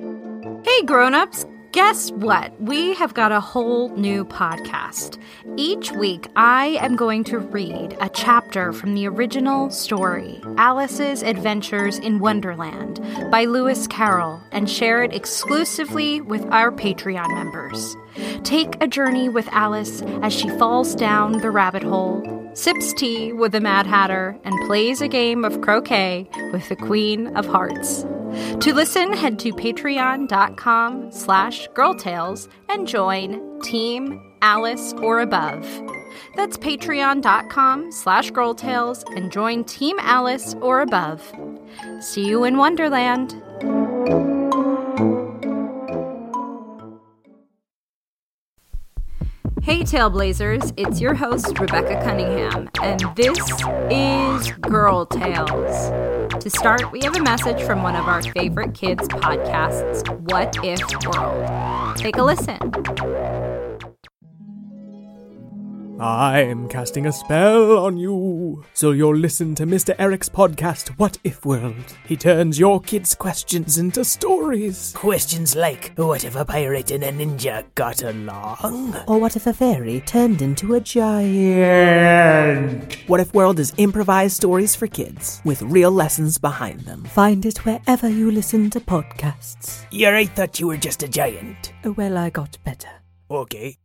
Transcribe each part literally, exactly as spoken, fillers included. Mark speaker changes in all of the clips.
Speaker 1: Hey grown-ups, guess what? We have got a whole new podcast. Each week, I am going to read a chapter from the original story, Alice's Adventures in Wonderland, by Lewis Carroll, and share it exclusively with our Patreon members. Take a journey with Alice as she falls down the rabbit hole, sips tea with the Mad Hatter, and plays a game of croquet with the Queen of Hearts. To listen, head to patreon.com slash girltales and join Team Alice or Above. That's patreon.com slash girltales and join Team Alice or Above. See you in Wonderland. Hey Tailblazers, it's your host Rebecca Cunningham, and this is Girl Tales. To start, we have a message from one of our favorite kids' podcasts, What If World. Take a listen.
Speaker 2: I'm casting a spell on you, so you'll listen to Mister Eric's podcast, What If World. He turns your kids' questions into stories.
Speaker 3: Questions like, what if a pirate and a ninja got along?
Speaker 4: Or what if a fairy turned into a giant?
Speaker 2: What If World is improvised stories for kids, with real lessons behind them.
Speaker 4: Find it wherever you listen to podcasts.
Speaker 3: Yeah, I thought you were just a giant.
Speaker 4: Well, I got better.
Speaker 3: Okay.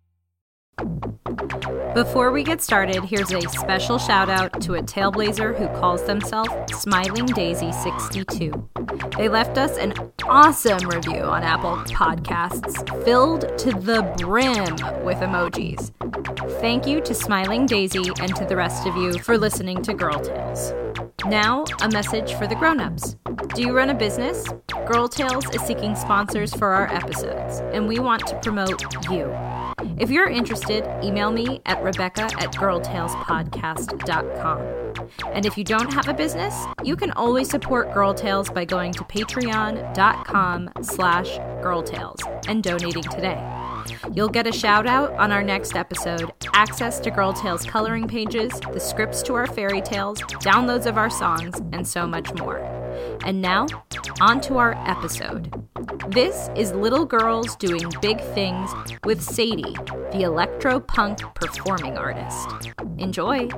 Speaker 1: Before we get started, here's a special shout out to a Tailblazer who calls themselves Smiling Daisy sixty-two. They left us an awesome review on Apple Podcasts, filled to the brim with emojis. Thank you to Smiling Daisy and to the rest of you for listening to Girl Tales. Now, a message for the grown-ups. Do you run a business? Girl Tales is seeking sponsors for our episodes, and we want to promote you. If you're interested, email me at rebecca at girltalespodcast dot com. And if you don't have a business, you can always support Girl Tales by going to patreon.com slash girltales and donating today. You'll get a shout out on our next episode, access to Girl Tales coloring pages, the scripts to our fairy tales, downloads of our songs, and so much more. And now, on to our episode. This is Little Girls Doing Big Things with Sadie, the electro-punk performing artist. Enjoy!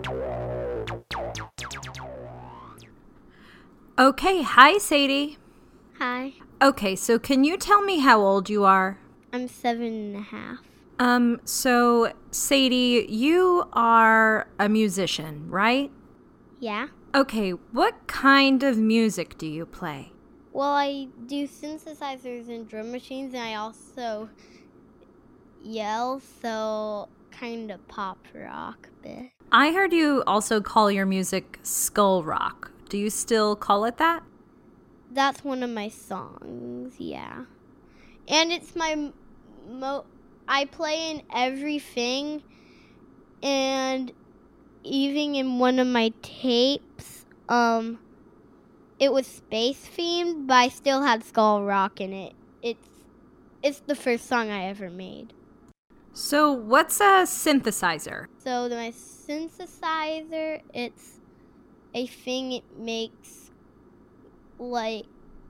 Speaker 1: Okay, hi Sadie.
Speaker 5: Hi.
Speaker 1: Okay, so can you tell me how old you are?
Speaker 5: I'm seven and a half.
Speaker 1: Um, so Sadie, you are a musician, right?
Speaker 5: Yeah.
Speaker 1: Okay, what kind of music do you play?
Speaker 5: Well, I do synthesizers and drum machines, and I also yell, so kind of pop rock a bit.
Speaker 1: I heard you also call your music skull rock. Do you still call it that?
Speaker 5: That's one of my songs, yeah. And it's my mo. I play in everything, and even in one of my tapes, um, it was space themed, but I still had skull rock in it. It's it's the first song I ever made.
Speaker 1: So what's a synthesizer?
Speaker 5: So my synthesizer, it's a thing it makes like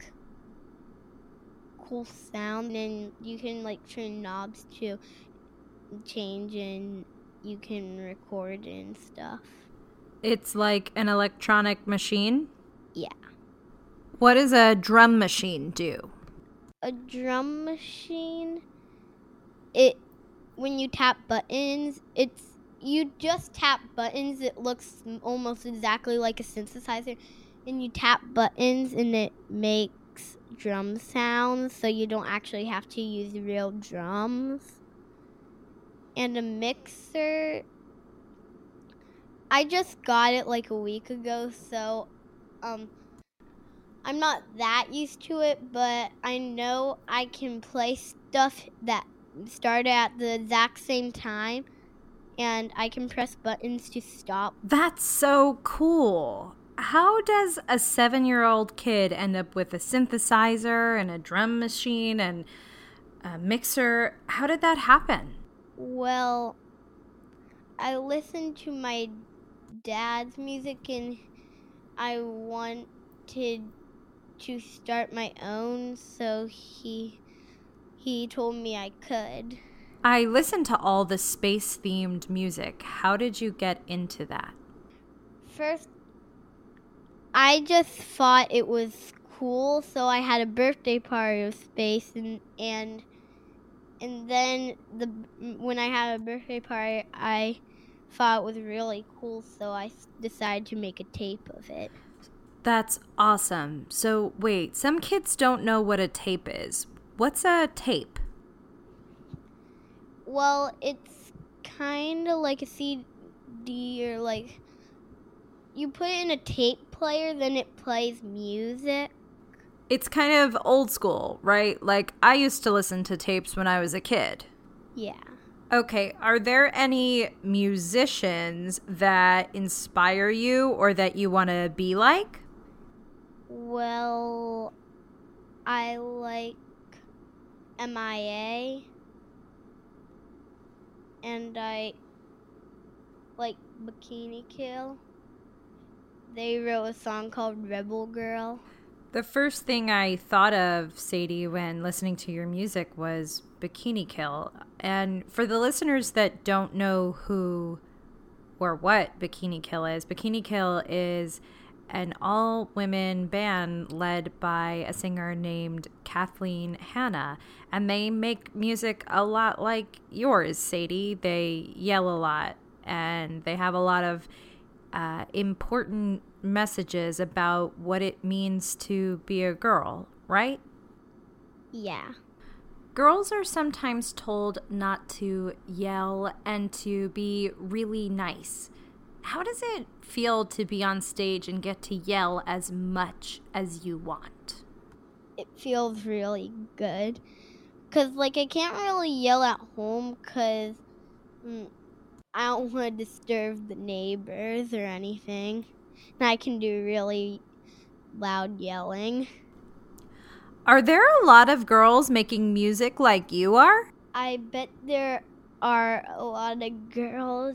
Speaker 5: cool sound, and you can like turn knobs to change, and you can record and stuff.
Speaker 1: It's like an electronic machine?
Speaker 5: Yeah.
Speaker 1: What does a drum machine do?
Speaker 5: A drum machine, it when you tap buttons, it's you just tap buttons. It looks almost exactly like a synthesizer, and you tap buttons and it makes drum sounds, so you don't actually have to use real drums. And a mixer, I just got it like a week ago, so um I'm not that used to it, but I know I can play stuff that started at the exact same time, and I can press buttons to stop.
Speaker 1: That's so cool. How does a seven-year-old kid end up with a synthesizer and a drum machine and a mixer? How did that happen?
Speaker 5: Well, I listened to my dad's music, and I wanted to start my own, so he he told me I could.
Speaker 1: I listened to all the space-themed music. How did you get into that?
Speaker 5: First, I just thought it was cool, so I had a birthday party with space, and and and then the when I had a birthday party, I thought it was really cool, so I decided to make a tape of it.
Speaker 1: That's awesome. So wait, some kids don't know what a tape is. What's a tape?
Speaker 5: Well, it's kind of like a C D, or like you put it in a tape player, then it plays music.
Speaker 1: It's kind of old school, right? Like I used to listen to tapes when I was a kid.
Speaker 5: Yeah.
Speaker 1: Okay, are there any musicians that inspire you or that you want to be like?
Speaker 5: Well, I like M I A, and I like Bikini Kill. They wrote a song called Rebel Girl.
Speaker 1: The first thing I thought of, Sadie, when listening to your music was Bikini Kill. And for the listeners that don't know who or what Bikini Kill is, Bikini Kill is an all-women band led by a singer named Kathleen Hanna. And they make music a lot like yours, Sadie. They yell a lot, and they have a lot of uh, important messages about what it means to be a girl, right?
Speaker 5: Yeah.
Speaker 1: Girls are sometimes told not to yell and to be really nice. How does it feel to be on stage and get to yell as much as you want?
Speaker 5: It feels really good. Because, like, I can't really yell at home because mm, I don't want to disturb the neighbors or anything. And I can do really loud yelling.
Speaker 1: Are there a lot of girls making music like you are?
Speaker 5: I bet there are a lot of girls,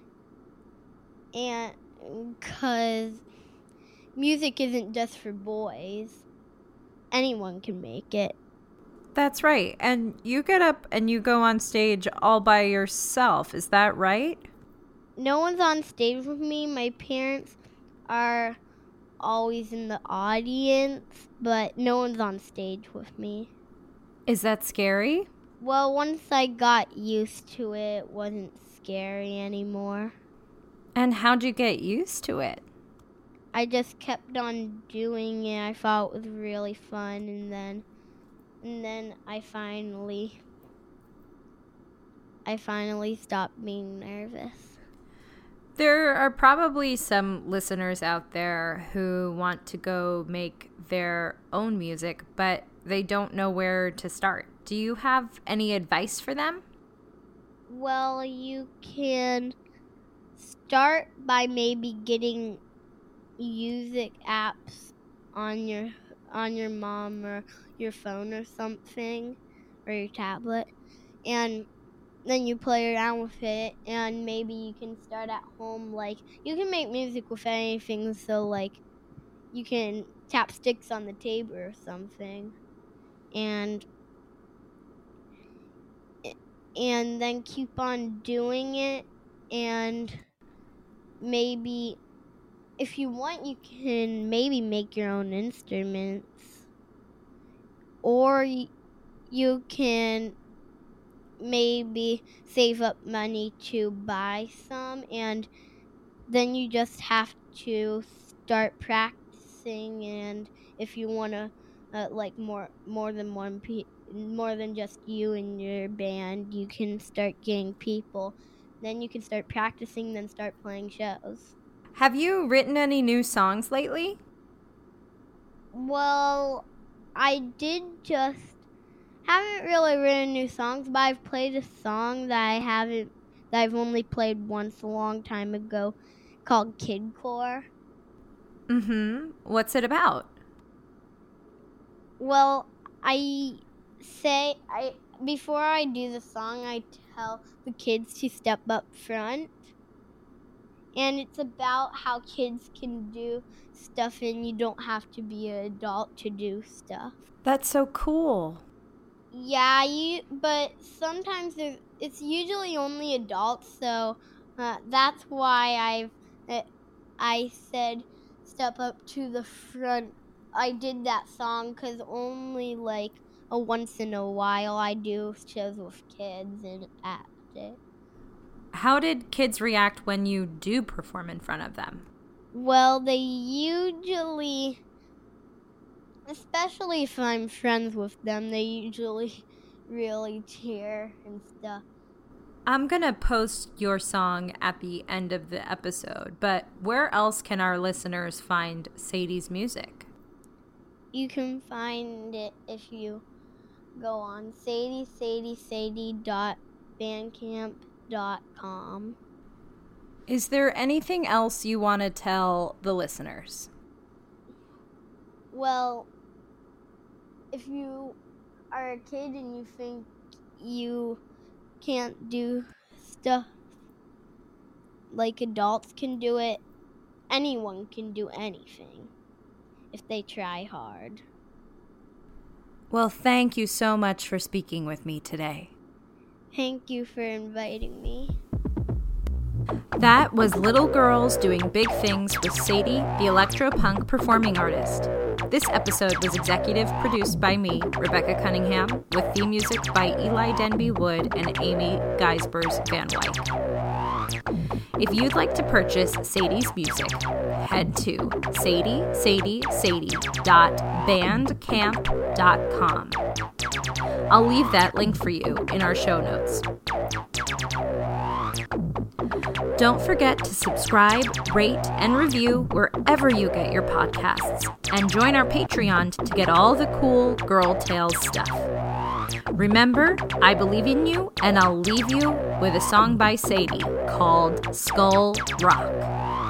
Speaker 5: and because music isn't just for boys. Anyone can make it.
Speaker 1: That's right. And you get up and you go on stage all by yourself. Is that right?
Speaker 5: No one's on stage with me. My parents are always in the audience, but no one's on stage with me.
Speaker 1: Is that scary?
Speaker 5: Well, once I got used to it, it wasn't scary anymore.
Speaker 1: And how'd you get used to it?
Speaker 5: I just kept on doing it. I thought it was really fun, and then and then I finally I finally stopped being nervous.
Speaker 1: There are probably some listeners out there who want to go make their own music, but they don't know where to start. Do you have any advice for them?
Speaker 5: Well, you can start by maybe getting music apps on your on your mom or your phone or something, or your tablet, and then you play around with it, and maybe you can start at home. Like, you can make music with anything, so like you can tap sticks on the table or something, and and then keep on doing it, and maybe if you want, you can maybe make your own instruments, or y- you can maybe save up money to buy some, and then you just have to start practicing. And if you want to uh, like more more than one pe- more than just you and your band, you can start getting people, then you can start practicing, then start playing shows.
Speaker 1: Have you written any new songs lately?
Speaker 5: Well, I did just haven't really written new songs, but I've played a song that I haven't that I've only played once a long time ago, called Kidcore.
Speaker 1: Mm-hmm. What's it about?
Speaker 5: Well, I say I before I do the song, I tell the kids to step up front, And it's about how kids can do stuff and you don't have to be an adult to do stuff.
Speaker 1: That's so cool.
Speaker 5: Yeah, you. But sometimes there's, it's usually only adults, so uh, that's why I've uh, I said step up to the front. I did that song because only like a once in a while I do shows with kids and act it.
Speaker 1: How did kids react when you do perform in front of them?
Speaker 5: Well, they usually, especially if I'm friends with them, they usually really cheer and stuff.
Speaker 1: I'm going to post your song at the end of the episode, but where else can our listeners find Sadie's music?
Speaker 5: You can find it if you go on sadie sadie sadie dot bandcamp dot com.
Speaker 1: Is there anything else you want to tell the listeners?
Speaker 5: Well, if you are a kid and you think you can't do stuff like adults can do it, anyone can do anything if they try hard.
Speaker 1: Well, thank you so much for speaking with me today.
Speaker 5: Thank you for inviting me.
Speaker 1: That was Little Girls Doing Big Things with Sadie, the electro-punk performing artist. This episode was executive produced by me, Rebecca Cunningham, with theme music by Eli Denby Wood and Amy Geisbers Van Wyk. If you'd like to purchase Sadie's music, head to sadie sadie sadie dot bandcamp dot com. I'll leave that link for you in our show notes. Don't forget to subscribe, rate, and review wherever you get your podcasts, and join our Patreon to get all the cool Girl Tales stuff. Remember, I believe in you, and I'll leave you with a song by Sadie called Skull Rock.